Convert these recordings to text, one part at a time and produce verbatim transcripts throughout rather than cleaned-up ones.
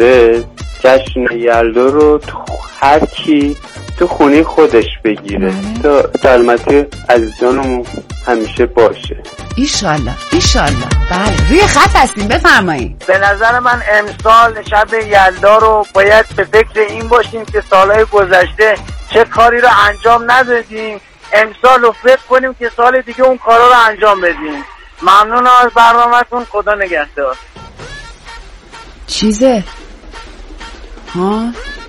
شده جشن یلدا رو تو هر کی تو خونه خودش بگیره تا سلامتی عزیزانمون همیشه باشه. ایشالله ایشالله. بله روی خط هستیم بفرمایید. به نظر من امسال شب یلدا رو باید به فکر این باشیم که سالهای گذشته چه کاری رو انجام ندادیم، امسال رو فکر کنیم که سال دیگه اون کارا رو انجام بدیم. ممنون از برنامه‌تون، خدا نگهدار. چیزه ها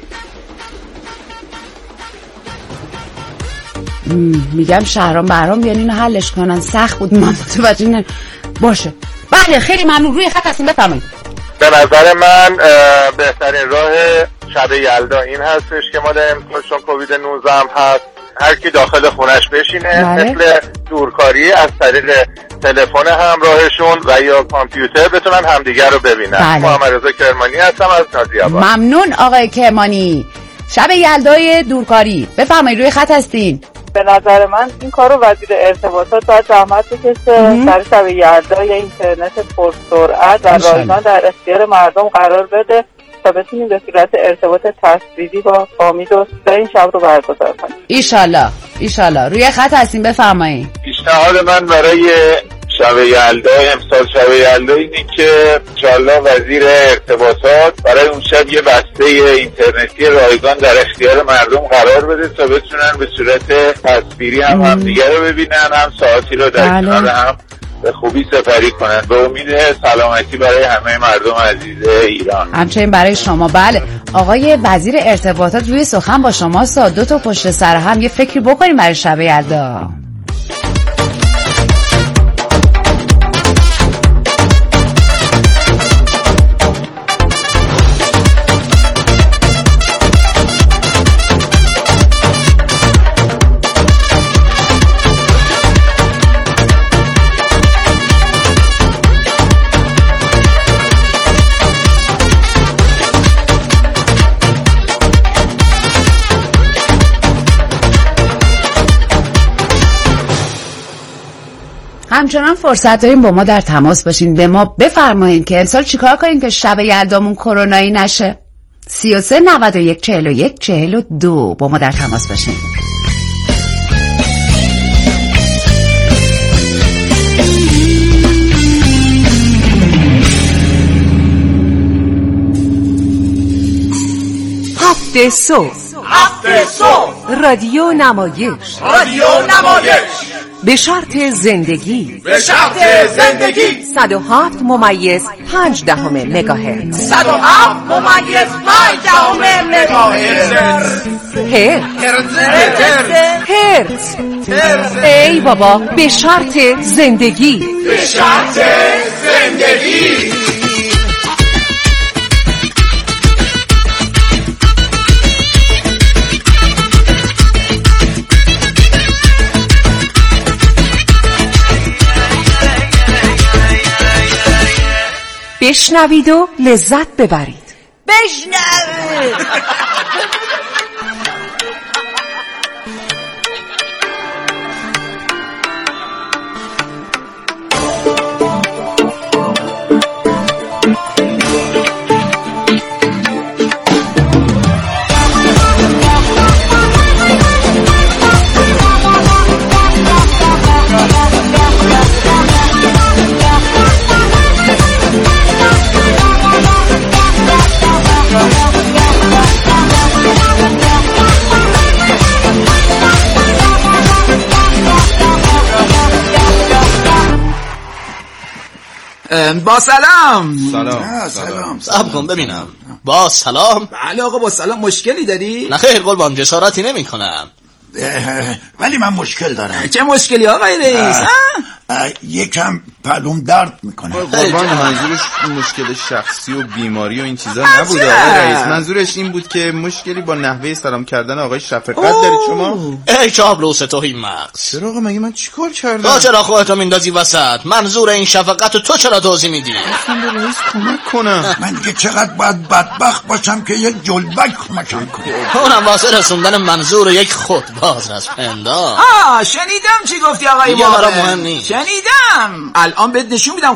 میگم شهرام برام بیان اینو حلش کنن، سخت بود من متوجه نه باشه. بله خیلی ممنون روی خط هستیم بفرمایید. به نظر من بهترین راه شب یلدا این هستش که ما داریم چون کووید نوزده هم هست هر کی داخل خونش بشینه، مثل دورکاری از طریق تلفن همراهشون و یا کامپیوتر بتونن همدیگر رو ببینن. بله. محمد رضا کرمانی هستم از نازی‌آباد. ممنون آقای کرمانی. شب یلدای دورکاری بفرمایید روی خط هستین. به نظر من این کارو وزیر ارتباطات باید زحمت بکشه در شب یلدا یا اینترنت پرسرعت و رایگان در اختیار مردم قرار بده تا بتونیم به صورت ارتباط تصویری با فامیل و این شب رو برگزار کنیم. ایشالله ایشالله. روی خط هستیم بفرمایید. پیشنهاد من برای شب یلدا امسال شب یلدا اینه که انشالله وزیر ارتباطات برای اون شب یه بسته اینترنتی رایگان در اختیار مردم قرار بده تا بتونن به صورت تصویری هم همدیگه رو ببینن، هم ساعتی رو در کنار هم به خوبی سپری کنن. به امید سلامتی برای همه مردم عزیز ایران، همچنین برای شما. بله آقای وزیر ارتباطات روی سخن با شما سا دو تا پشت سر هم یه فکری بکنیم برای شب یلدا. همچنان فرصت داریم با ما در تماس باشین، به ما بفرمایید که امسال چیکار کنیم که شب یلدامون کرونایی نشه. سی و سه نود و یک چهل و یک چهل و دو با ما در تماس باشین. هفته صبح هفته صبح رادیو نمایش رادیو نمایش به شرط زندگی به شرط زندگی صد و هفت ممیز پنج دهم مگاهرتز صد و هفت ممیز پنج دهم مگاهرتز هرتز هرتز هرتز ای بابا به شرط زندگی به شرط زندگی. بشنوید و لذت ببرید. بشنوید. با سلام. سلام سلام صبر کن ببینم. با سلام. بله آقا با سلام. مشکلی داری؟ نه خیر قربان، جسارتی نمی کنم. ولی من مشکل دارم. چه مشکلی آقای رئیس؟ یکم پلوم درد میکنه. قربان منظورش مشکل شخصی و بیماری و این چیزا نبود آقای رئیس. منظورش این بود که مشکلی با نحوه سلام کردن آقای شفقت دارید شما. ای چابلوس توهین مغز. چرا آقا مگه من چیکار کردم؟ تو چرا خودتو میندازی وسط؟ منظور این شفقت تو چرا توضیح میدی؟ اصلا به رئیس کمک کنم. من دیگه چقدر باید بدبخت باشم که یک جلبک کمکم کنه. اونم واسه رسوندن منظور یک خودباز از پندار. آه شنیدم چی گفتی آقای دیگه برام مهم نیست. شنیدم. الان بهت نشون میدم خود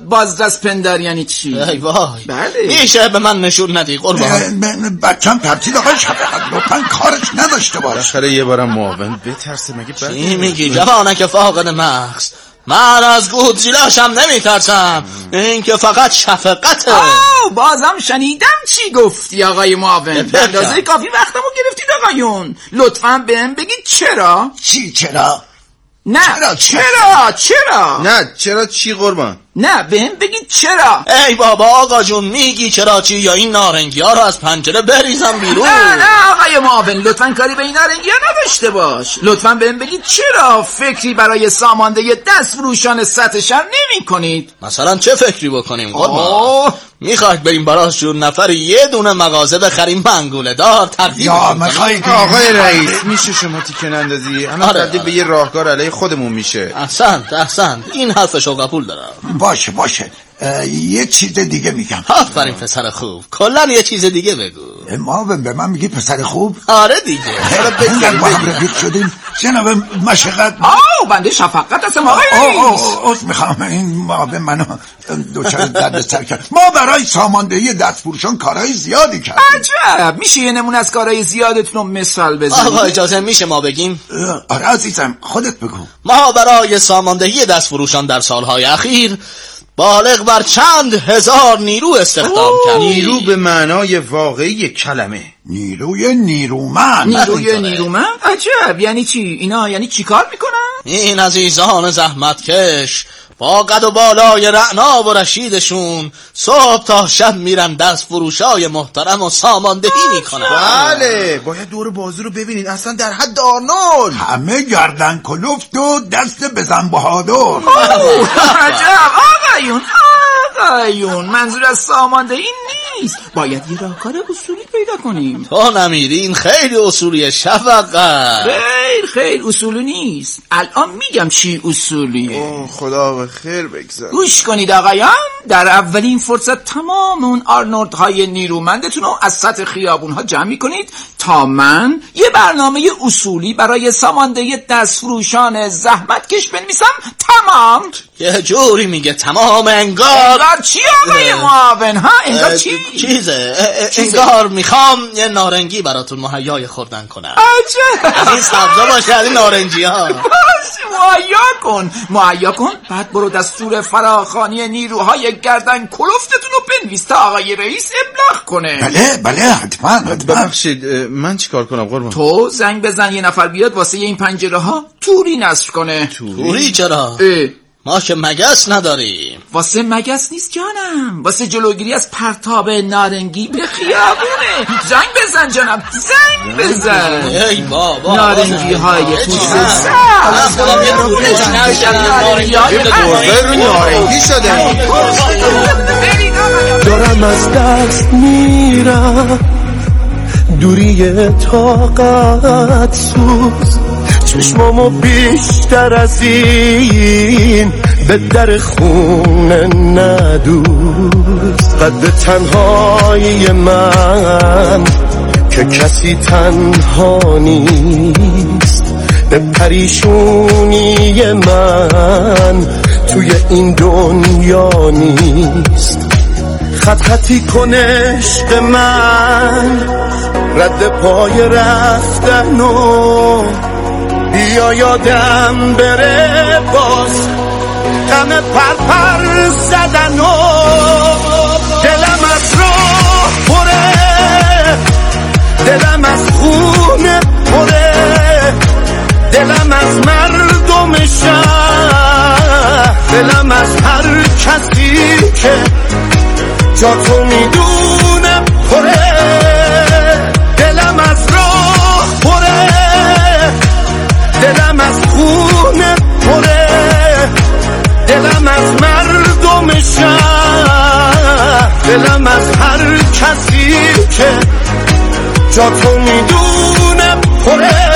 بازرس پندار یعنی چی؟ ای وای بله میشه به من نشون ندی قربان؟ بچم ترتیل آقای شفقت لطفاً کارش نداشته باش. بالاخره یه بارم معاون بترسه مگه بعد چی میگی جوانه که فاقد مغز؟ من از گودزیلاشم نمیترسم، این که فقط شفقته. آه بازم شنیدم چی گفتی آقای معاون. به اندازه کافی وقتمو گرفتید آقایون، لطفاً بهم بگید چرا؟ چی چرا؟ نه چرا چرا چرا نه چرا چی قربان؟ نه بهم بگید چرا. ای بابا آقا جون میگی چرا چی، یا این نارنگی ها رو از پنجره بریزم بیرون؟ نه نه آقای معاون لطفاً کاری به این نارنگی ها نداشته باش. لطفاً بهم بگید چرا فکری برای ساماندهی دست فروشان سطح شهر نمی کنید؟ مثلا چه فکری بکنیم قربان؟ میخواید بریم براش جون نفر یه دونه مغازه بخریم منگوله دار تقدیم یا میخواید آقای رئیس میشه شما تیکه نندازی؟ الان آره تبدیل به یه راهکار علیه خودمون میشه. احسنت احسنت این حرف شوق قبول دارم. باشه باشه یه چیز دیگه میگم. آفرین پسر خوب، کلا یه چیز دیگه بگو. ما به من میگی پسر خوب؟ آره دیگه. اینقدر با هم رفیق شدیم جناب مشقت. آه بنده شفقت هستم آقای رئیس. اوز میخوام این معاون منو دوچار درد سر کرد. ما برای ساماندهی دست فروشان کارهای زیادی کردیم. عجب میشه یه نمونه از کارهای زیادتون رو مثال بزنید؟ آقا اجازه میشه ما بگیم؟ آره عزیزم خودت بگو. ما برای ساماندهی دست فروشان در سالهای اخیر بالغ بر چند هزار نیرو استخدام کردیم. نیرو به معنای واقعی کلمه. نیروی نیرومند. نیروی نیرومند؟ عجب یعنی چی؟ اینا یعنی چی کار میکنن؟ این عزیزان زحمتکش با قد و بالای رعنا و رشیدشون صبح تا شب میرن دست فروشای محترم و ساماندهی میکنن. بله باید دور بازی رو ببینید، اصلا در حد آرنولد همه گردن کلفت و دست بزن بهادر. عجب آقایون آقایون منظور از ساماندهی نیست، باید یه راهکار اصولی پیدا کنیم. تو نمیرین خیلی اصولی شفقت. خیر خیر اصولی نیست، الان میگم چی اصولیه. اوه خدا به خیر بگذار. گوش کنید آقایان، در اولین فرصت تمام اون آرنولد های نیرومندتون رو از سطح خیابون ها جمع کنید تا من یه برنامه اصولی برای ساماندهی دستفروشان زحمتکش بنویسم. تمام. یه جوری میگه تمام انگار انگار چی آقای معاون ها؟ انگار چی؟ چیزه انگار میخوام یه نارنگی براتون مهیای خوردن کنم. عجب از این سبزا باشه از این نارنجی ها. مهیا کن مهیا کن بعد برو دستور فراخوانی نیروهای گردن کلفتتون رو بنویس تا آقای رئیس ابلاغ کنه. بله بله حتما حتما. ببخشید من چیکار کنم قربان؟ تو زنگ بزن یه نفر بیاد واسه این پنجره ها توری نصب کنه. توری چرا؟ اه. ما که مگس نداریم. واسه مگس نیست جانم، واسه جلوگیری از پرتاب نارنگی به خیابونه. زنگ بزن جانم زنگ بزن. ای بابا نارنگی های پوست سبز نارنگی شده. دارم از دست میرم دوری طاقت سوز، چشمامو بیشتر از این به در خونه ندوز. قد تنهایی من که کسی تنها نیست، به پریشونی من توی این دنیا نیست. خط خطی کن عشق من رد پای رفتن و بیا یادم بره باز غم پر پر زدن و دلم از راه پره، دلم از خونه پره، دلم از مردم شهر، دلم از هر کسی که جا تو میدونه پره، دلم از راه پره، دلم از خونه پره، دلم از مردم شهر، دلم از هر کسی که جا تو میدونه پره.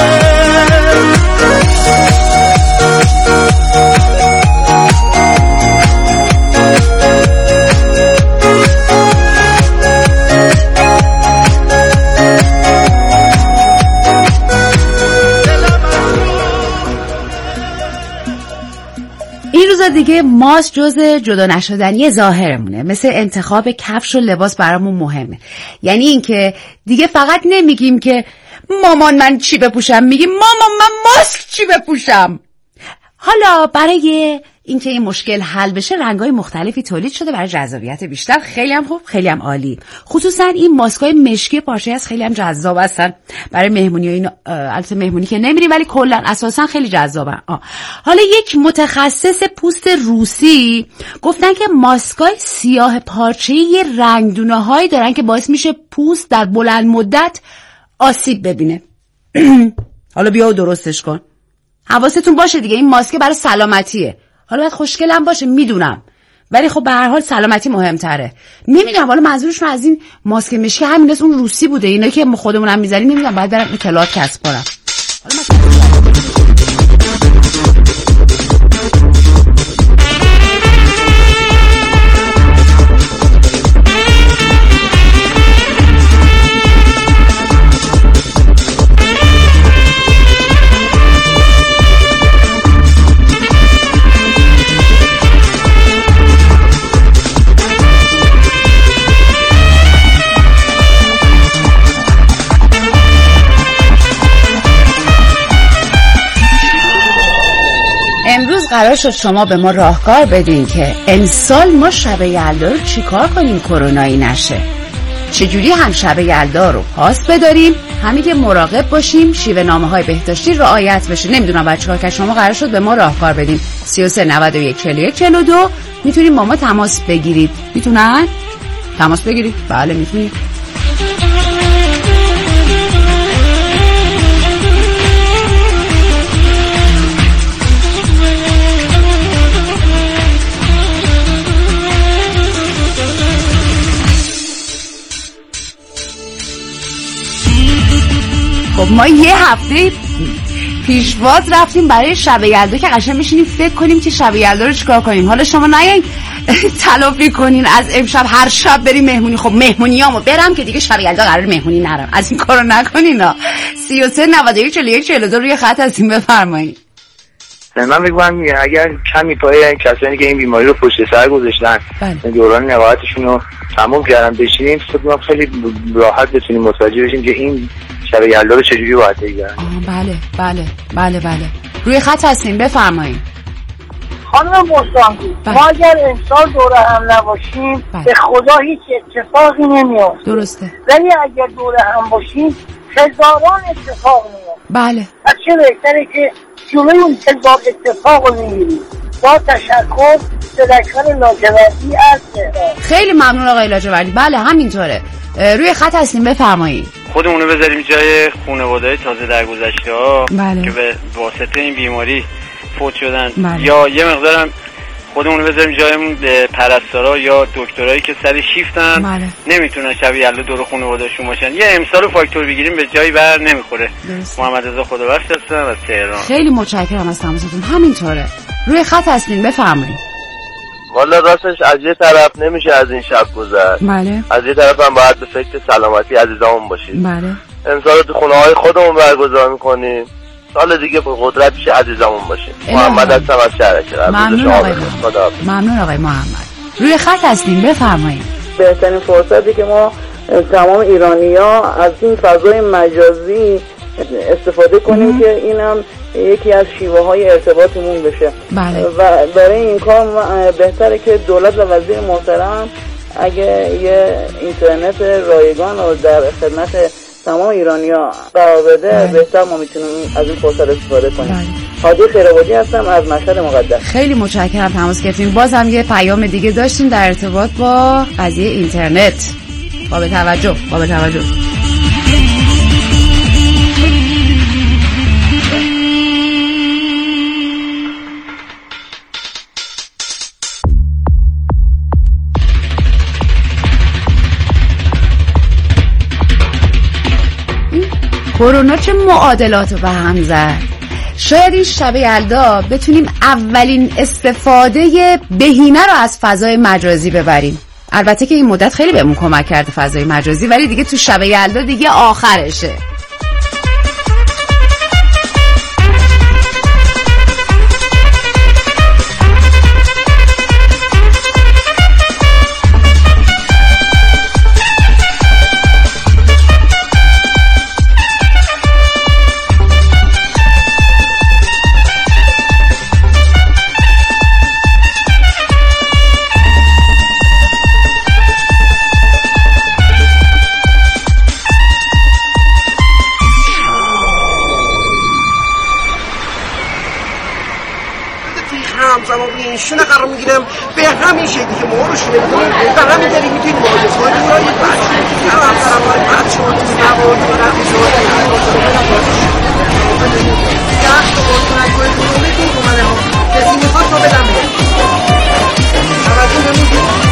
دیگه که ماسک جزء جدا نشدنی ظاهرمونه، مثل انتخاب کفش و لباس برامون مهمه. یعنی اینکه دیگه فقط نمیگیم که مامان من چی بپوشم، میگیم مامان من ماسک چی بپوشم. حالا برای اینکه این مشکل حل بشه رنگ‌های مختلفی تولید شده برای جذابیت بیشتر. خیلی هم خوب، خیلی هم عالی. خصوصا این ماسک‌های مشکی پارچه‌ای هست، خیلی هم جذاب هستن برای مهمونی و این. البته مهمونی که نمیریم ولی کلا اساسا خیلی جذابن. آه. حالا یک متخصص پوست روسی گفتن که ماسک‌های سیاه پارچه‌ای رنگدونه‌هایی دارن که باعث میشه پوست در بلند مدت آسیب ببینه. حالا بیا و درستش کن. حواستون باشه دیگه، این ماسک برای سلامتیه. حالا باید خوشگلم باشه میدونم، ولی خب به هر حال سلامتی مهمتره. نمیدونم حالا منظورشون از این ماسک مشکی همین است، اون روسی بوده، اینا که ما خودمونم میذاریم. نمیدونم، باید برم اطلاعات کسب کنم. حالا امروز قرار شد شما به ما راهکار بدین که امسال ما شب یلدا رو چیکار کنیم کرونایی نشه. چجوری هم شب یلدا رو پاس بداریم، همین که مراقب باشیم شیوه نامه‌های بهداشتی رعایت بشه. نمیدونم بعد چیکار کنیم. شما قرار شد به ما راهکار بدین. سی و سه نود و یک چهل و یک چهل و دو میتونیم با ما تماس بگیرید. میتونن تماس بگیرید؟ بله میتونید. خب ما یه هفته پیشواز رفتیم برای شب یلدا که قشنگ بشینیم فکر کنیم که شب یلدا رو چیکار کنیم. حالا شما نیاین تلافی کنین از امشب هر شب بریم مهمونی. خب مهمونیامو برم که دیگه شب یلدا قرار مهمونی نرم. از این کارو نکنینا. سی و سه نود و یک چهل و یک چهل و دو روی خط هستیم، بفرمایید. من بگم اگر کمی پای این کسانی که این بیماری رو پشت سر گذاشتن دوران نقاهتشون رو تموم کردن بشینیم، فکر خیلی راحت بتونیم متوجه بشیم که این شب یلدا رو چجوری باید بگیرن. بله بله بله بله روی خط هستیم، بفرمایید. خانم مستانگی، ما اگر امسال دوره هم نباشیم بله. به خدا هیچ اتفاقی نمیافته. درسته. ولی اگر دوره هم باشیم هزاران اتفاق میافته. بله. پس چه بهتره که جلوی اون هزار اتفاق رو میگیریم. با تشکر صدکان لاجوردی از تهران. خیلی ممنون آقای لاجوردی. بله همینطوره. روی خط هستیم، بفرمایید. خودمونو بذاریم جای خانواده‌های تازه درگذشته‌ها بله. که به واسطه این بیماری فوت شدن بله. یا یه مقدارم خودمونو بذاریم جایمون پرستارا یا دکترایی که سر شیفتن بله. نمیتونن شب یلدا دور خانواده‌شون باشن. یه امسال فاکتور بگیریم به جایی بر نمیخوره. محمد رضا خدابخش هستم از تهران. خیلی متشکرم از تماستون. همینطوره. روی خط هستین، بفرمایید. والا راستش از یه طرف نمیشه از این شب گذشت. بله. از یه طرف هم باید به فکر سلامتی عزیزامون باشیم. بله. امسال تو خونه های خودمون برگزار میکنیم. سال دیگه به قدرت پیش عزیزامون باشیم. محمد هستم از شهرک. ممنون آقای محمد. ممنون آقای محمد. روی خط هستیم، بفرمایید. بهترین فرصتی که ما تمام ایرانی‌ها از این فضای مجازی استفاده کنیم مم. که اینم یکی از شیوه های ارتباطمون بشه. بله. و برای این کار بهتره که دولت و وزیر محترم اگه یه اینترنت رایگان رو در خدمت تمام ایرانی‌ها قرار بده بله. بهتر ما میتونیم از این فرصت استفاده کنیم. بله. هادی خیرآبادی هستم از مشهد مقدس. خیلی متشکرم تماس گرفتیم. باز هم یه پیام دیگه داشتیم در ارتباط با قضیه اینترنت. با به توجه با به توجه کرونا چه معادلات رو به هم زد. شاید این شب یلدا بتونیم اولین استفاده بهینه رو از فضای مجازی ببریم. البته که این مدت خیلی بهمون کمک کرده فضای مجازی، ولی دیگه تو شب یلدا دیگه آخرشه. فقط می‌ذاری می‌تونی واجه کنی رو یه بچه که هم طرف های بچه رو تو نبود کنم می‌زوری یه تو بردونن کنی تو می‌تونی کنه ها کسی می‌خواد تو بدم بید توجه نمونی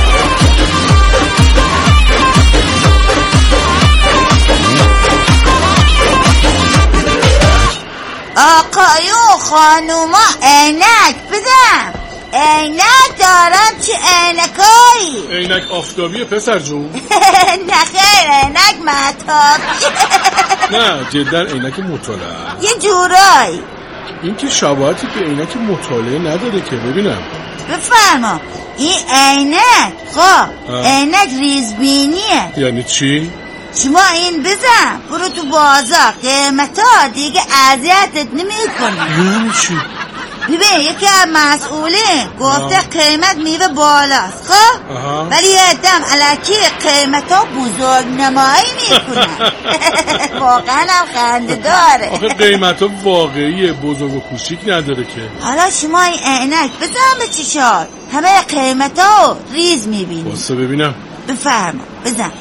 آقایون خانوما عینک بدم عینک دارم چه عینکایی عینک آفتابیه پسر جون نه خیر عینک مهتابی نه جدا عینک مطالعه یه جورایی این که شباهتی به عینک مطالعه نداره که ببینم بفرما این عینک خب عینک ریزبینیه یعنی چی؟ شما این بزن برو تو بازار قیمتا دیگه اذیتت نمی‌کنه یعنی چی؟ ببین یکی از مسئولین گفته قیمت میوه بالاست خب ولی یه دم الکی قیمتا بزرگ نمایی میکنن واقعا هم خنده داره آخه قیمتا واقعیه بزرگ و کوچیک نداره که حالا شما این عینک بزن به چشات همه قیمتا ریز میبینی واسه ببینم بفرما بزن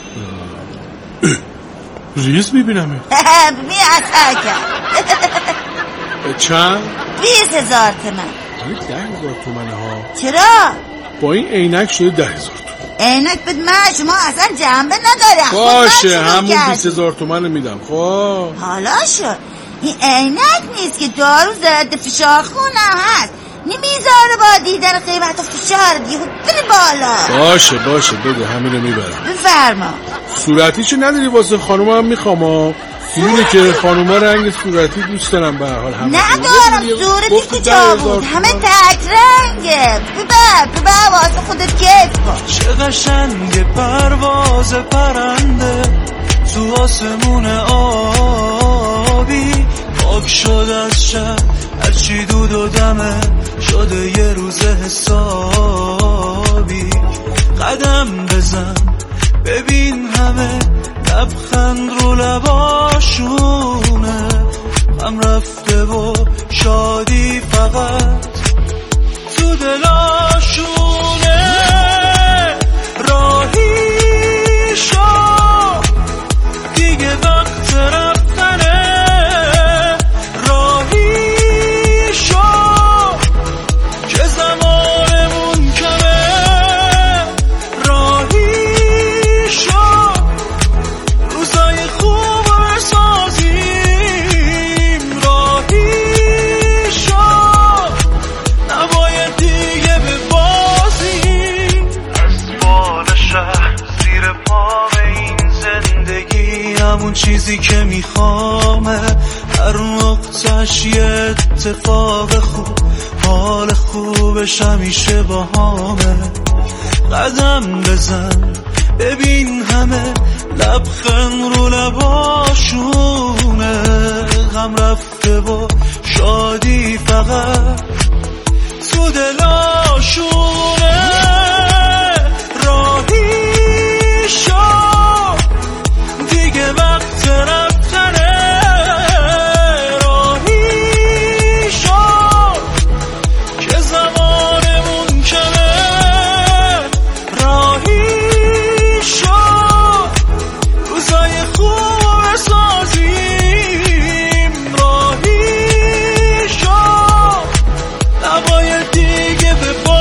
ریز میبینم ببین اثر کرد چند؟ بیس هزار تومن ده هزار تومنه ها چرا؟ با این عینک شده ده هزار تومن عینک بد من شما اصلا جنبه نداره باشه همون بیس هزار تومن میدم خب حالا شد این عینک نیست که دارو ضد فشار خونم هست نمیذاره با دیدن قیمت فشار دیگه بره بالا باشه باشه بده همین رو میبرم بفرما صورتیشو نداری واسه خانوم هم میخوام اینه که خانوما رنگ صورتی دوست دارم به هر حال همه ندارم صورتی کجا بود همه تک رنگه ببر ببر واسه خودت کیف کن چه قشنگه پرواز پرنده تو آسمون آبی پاک شد از شب هرچی دود و دمه شده یه روز حسابی قدم بزن ببین همه لبخند رو لباشونه هم رفته و شادی فقط تو دلاشونه راهی شو دیگه وقت رفتنه راهی شو که زمانمون کمه راهی شو روزای خوب بسازیم راهی شو نباید دیگه ببازیم اسوال شهر زیر پا این زندگی همون چیزی که میخوامه هر نقطش یه اتفاق خوب حال خوبش همیشه با همه قدم بزن ببین همه لبخند رو لباشونه غم رفته و شادی فقط تو دلاشونه راهی شو دیگه وقت رفتنه راهی شو که زمانمون کمه راهی شو روزای خوب بسازیم راهی شو نباید دیگه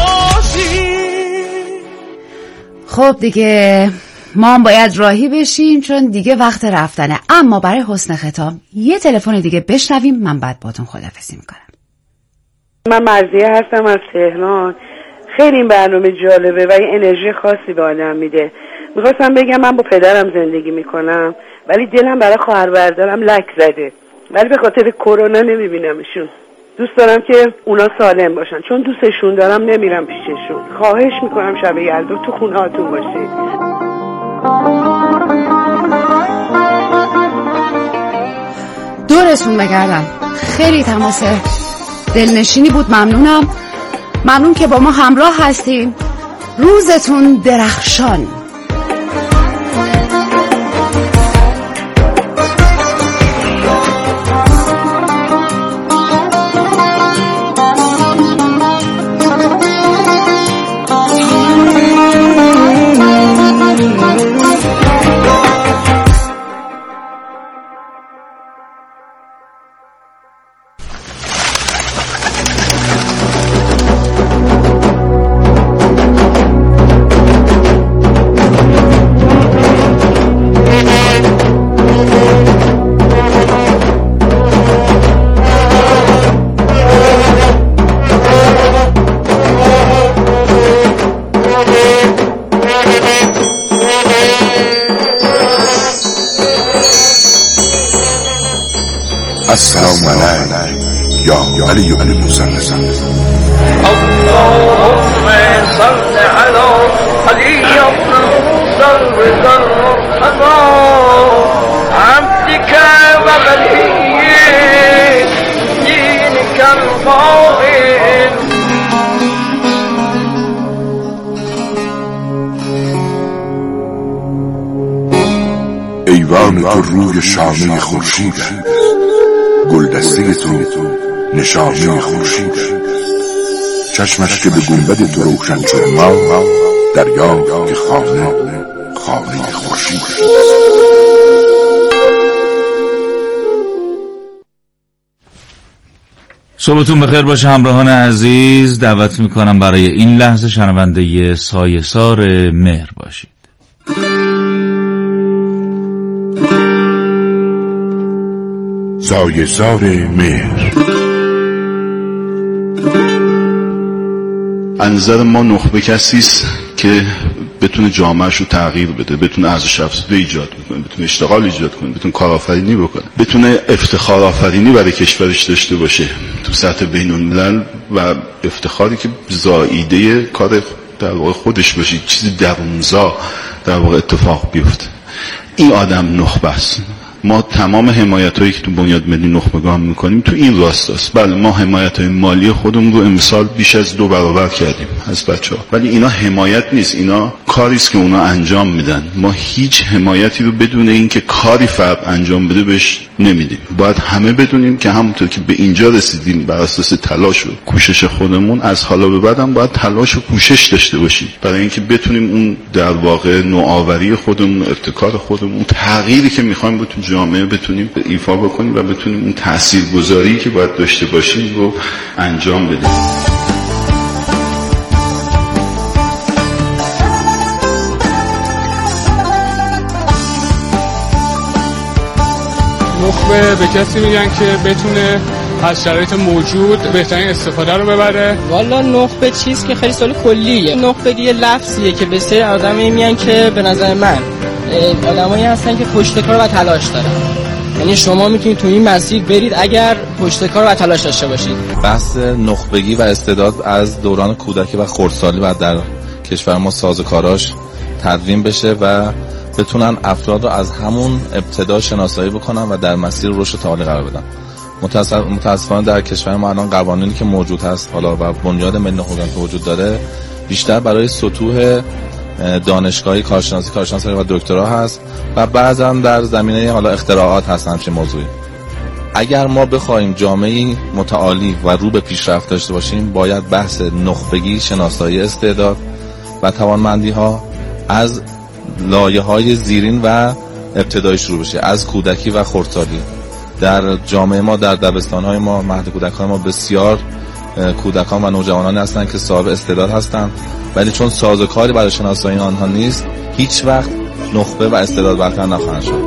ببازیم خب دیگه ما هم باید راهی بشیم چون دیگه وقت رفتنه اما برای حسن ختام یه تلفن دیگه بشنویم من بعد باتون خداحافظی میکنم من مرضیه هستم از تهران خیلی این برنامه جالبه و این انرژی خاصی به آدم میده میخواستم بگم من با پدرم زندگی میکنم ولی دلم برای خواهر برادرم لک زده ولی به خاطر کرونا نمیبینمشون دوست دارم که اونا سالم باشن چون دوستشون دارم نمیرم پیششون خواهش میکنم شب یلدا تو خونه هاتون باشید دورتون بگردم خیلی تماس دلنشینی بود ممنونم ممنون که با ما همراه هستیم روزتون درخشان السلام علیک یا علی بن موسی الرضا. اللهم صل على علي بن موسى الرضا عبدك وولي دينك القائم. ایوان تو روی شانه خورشید است، گلدسته تو نشانه خورشید است. چشمش که به گنبد تو روشن شد ما دریا که خانه خانه خورشید است. صبحتون بخیر باشه همراهان عزیز. دعوت میکنم برای این لحظه شنونده سایه‌سار مهر باشید. سایه‌سار مهر. از نظر ما نخبه کسیست که بتونه جامعهش رو تغییر بده، بتونه ارزش افزوده ایجاد بکنه، بتونه اشتغال ایجاد کنه، بتونه کارآفرینی بکنه، بتونه افتخار آفرینی برای کشورش داشته باشه تو سطح بین الملل و افتخاری که زائیده کار در واقع خودش باشه، چیزی درونزا در واقع اتفاق بیفته. این آدم نخبه است. ما تمام حمایت هایی که تو بنیاد ملی نخبگان میکنیم تو این راستاست. بله ما حمایت های مالی خودمون رو امسال بیش از دو برابر کردیم از بچه ها، ولی اینا حمایت نیست، اینا کاریست که اونا انجام میدن. ما هیچ حمایتی رو بدون اینکه کاری فرد انجام بده بهش نمیدیم. باید همه بدونیم که همونطور که به اینجا رسیدیم بر اساس تلاش و کوشش خودمون، از حالا به بعدم باید تلاش و کوشش داشته باشیم برای اینکه بتونیم اون در واقع نوآوری خودمون، ابتکار خودمون، تغییری که میخوایم تو جامعه بتونیم ایفا بکنیم و بتونیم اون تاثیرگذاری که باید داشته باشیم رو انجام بدیم. نخبه به کسی میگن که بتونه از شرایط موجود بهترین استفاده رو ببره. والا نخبه چیز که خیلی سوال کلیه. نخبه یه لفظیه که به سری آدمی میگن که به نظر من آدمایی هستن که پشتکار و تلاش دارن. یعنی شما میتونید تو این مسیر برید اگر پشتکار و تلاش داشته باشید. بحث نخبگی و استعداد از دوران کودکی و خردسالی و در کشور ما سازوکاراش تدوین بشه و بتونن افراد رو از همون ابتدا شناسایی بکنن و در مسیر رشد تعالی قرار بدن. متاسفانه در کشور ما الان قوانینی که موجود هست حالا و بنیاد ملی نخبگان که وجود داره بیشتر برای سطوح دانشگاهی کارشناسی کارشناسی و دکترا هست و بعضا در زمینه حالا اختراعات هست همچین موضوعی. اگر ما بخوایم جامعه‌ای متعالی و رو به پیشرفت داشته باشیم باید بحث نخبگی، شناسایی استعداد و توانمندی ها از لایه‌های زیرین و ابتدایی شروع بشه، از کودکی و خردسالی. در جامعه ما در دبستان‌های ما مهد کودکان ما بسیار کودکان و نوجوانانی هستند که صاحب استعداد هستند، ولی چون سازوکاری برای شناسایی آنها نیست هیچ وقت نخبه و استعداد برقرار نخواهند شد.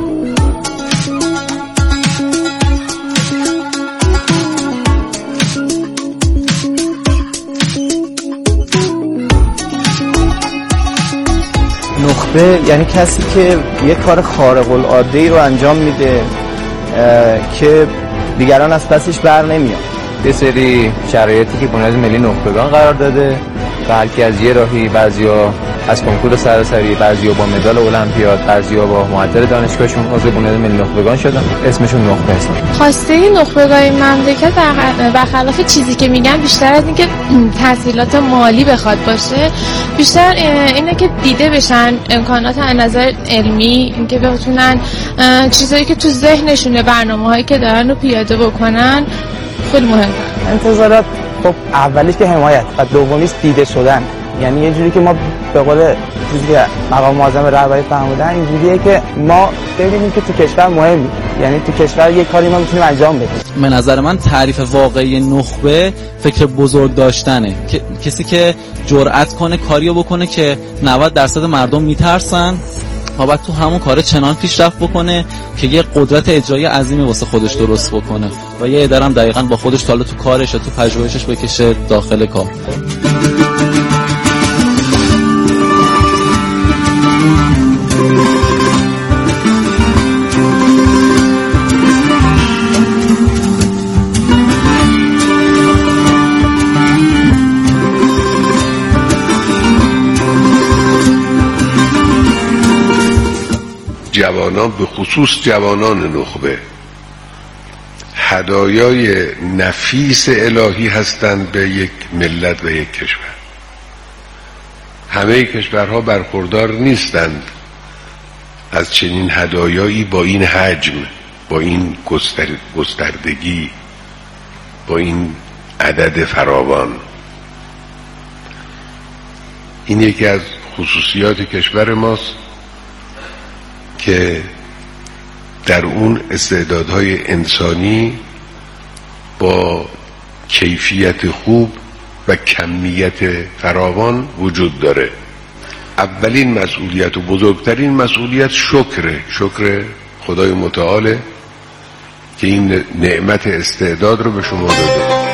نخبه یعنی کسی که یک کار خارق العاده رو انجام میده که دیگران از پسش بر نمیاد. یه سری شرایطی که بنیاد ملی نخبگان قرار داده و هر کی از یه راهی، بعضیا از کنکور سراسری، بعضیا با مدال المپیاد، بعضیا با معطل دانشگاهشون عضو بنیاد ملی نخبگان شدن، اسمشون نخبه هست. خواسته نخبگان مملکت برخلاف چیزی که میگن بیشتر از اینکه تحصیلات مالی بخواد باشه، بیشتر اینه که دیده بشن امکانات از نظر علمی، اینکه بتونن چیزایی که تو ذهنشونه، برنامه‌هایی که دارن رو پیاده بکنن. خیلی مهمه. انتظارات خب اولیش که حمایت و دومیش دیده شدن. یعنی یه جوری که ما به قول چیزی که مقام معظم رهبری فرمودن اینجوریه که ما ببینیم که تو کشور مهمه، یعنی تو کشور یه کاری ما میتونیم انجام بدیم. به نظر من تعریف واقعی نخبه فکر بزرگ داشتنه، کسی که جرأت کنه کاریو بکنه که نود درصد مردم میترسن و بعد تو همون کار چنان پیشرفت بکنه که یه قدرت اجرایی عظیمی واسه خودش درست بکنه و یه ادارم دقیقاً با خودش تالا تو کارش تو پژوهشش بکشه داخل کار. جوانان، به خصوص جوانان نخبه، هدایای نفیس الهی هستند به یک ملت و یک کشور. همه کشورها برخوردار نیستند از چنین هدایایی با این حجم، با این گستر... گستردگی، با این عدد فراوان. این یکی از خصوصیات کشور ماست که در اون استعدادهای انسانی با کیفیت خوب و کمیت فراوان وجود داره. اولین مسئولیت و بزرگترین مسئولیت شکره، شکر خدای متعاله که این نعمت استعداد رو به شما داده.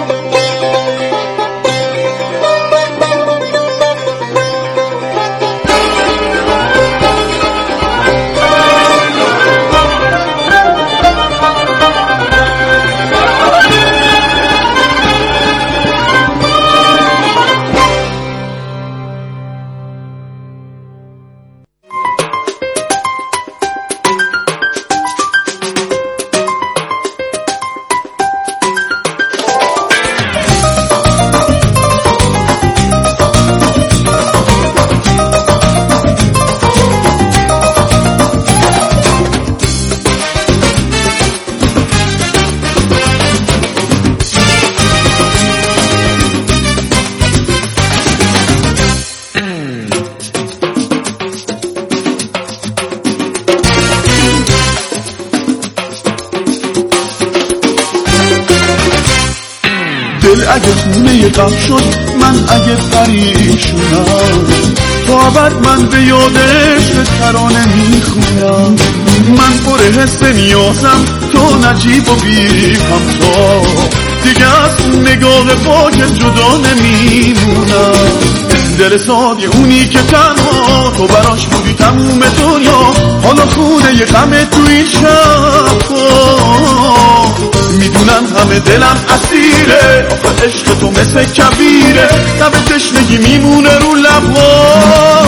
اگه خونه غم شد، من اگه پریشونم، تا بعد من به یادش ترانه میخونم. من پر حس نیازم، تو نجیب و بی همتا، دیگه از نگاه پاک جدا نمیمونم. دل سادی اونی که تنها تو براش بودی تموم دنیا، حالا خونه ی غمه تو این شبها. میدونم همه دلم اسیره، آخه عشق تو مثل کبیره، لب تشنگی میمونه رو لبها.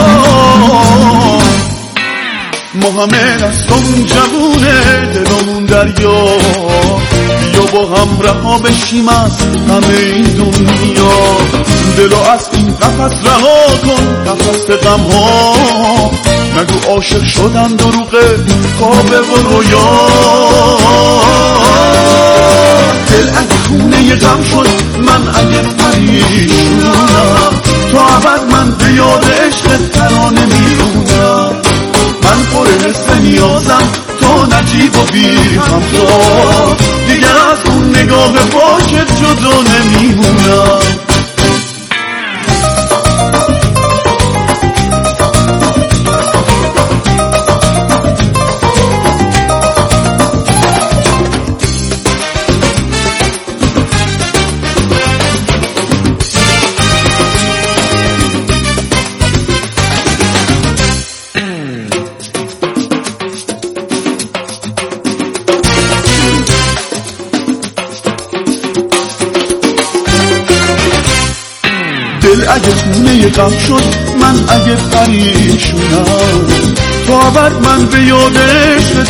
ما همه دستمون جوونه، دلمون دریا، بیا با هم رها بشیم از همه این دنیا. دلو از این قفس رها کن، قفس غم ها، نگو عاشق شدن دروغه، خوابه و رویا. دل اگه خونه ی غم شد، من اگه پریشونم، تا ابد من به یاد عشق ترانه میمونم. من پر حس نیازم، تو نجیب و بی همتا، دیگر از اون نگاه پاکت جدا نمیمونم. دل اگه خونه ی غم شد، من اگه پریشونم، تا بعد من به یادش